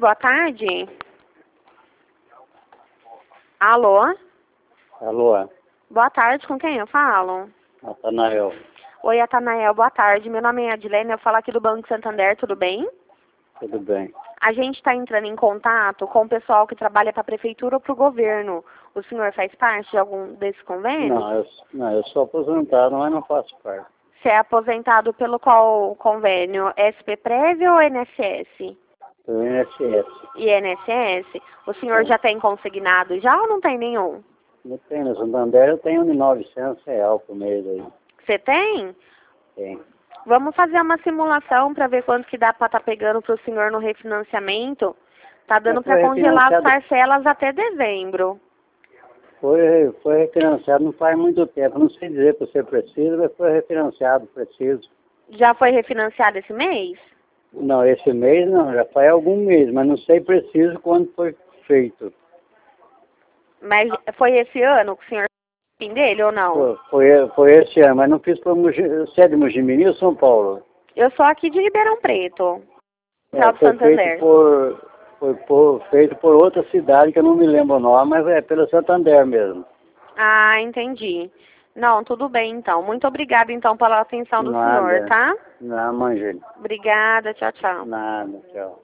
boa tarde. Alô? Alô, Boa tarde, com quem eu falo? Natanael. Oi, Atanael, boa tarde. Meu nome é Adilene, eu falo aqui do Banco Santander, tudo bem? Tudo bem? A gente está entrando em contato com o pessoal que trabalha para a prefeitura ou para o governo. O senhor faz parte de algum desses convênios? Não, eu sou aposentado, mas não faço parte. Você é aposentado pelo qual convênio? SP Prévio ou INSS? Do INSS. INSS? O senhor Sim. já tem consignado já ou não tem nenhum? Eu tenho, no Santander eu tenho de R$ 900 por mês aí. Você tem? Tem. Vamos fazer uma simulação para ver quanto que dá para estar pegando para o senhor no refinanciamento. Tá dando Mas para foi congelar as refinanciado, parcelas até dezembro. foi refinanciado não faz muito tempo. Não sei dizer se você precisa, mas foi refinanciado, preciso. Já foi refinanciado esse mês? Não, esse mês não, já faz algum mês, mas não sei preciso quando foi feito. Mas foi esse ano que o senhor fim dele ou não? Foi esse ano, mas não fiz para Mogi. Você é de Mojimirim ou São Paulo? Eu sou aqui de Ribeirão Preto, Celso Foi Santander. feito por outra cidade que eu não me lembro o nome, mas é pelo Santander mesmo. Ah, entendi. Não, tudo bem então. Muito obrigada então pela atenção do senhor, Nada. tá? Não, Mangeli. Obrigada, tchau, tchau. Nada, tchau.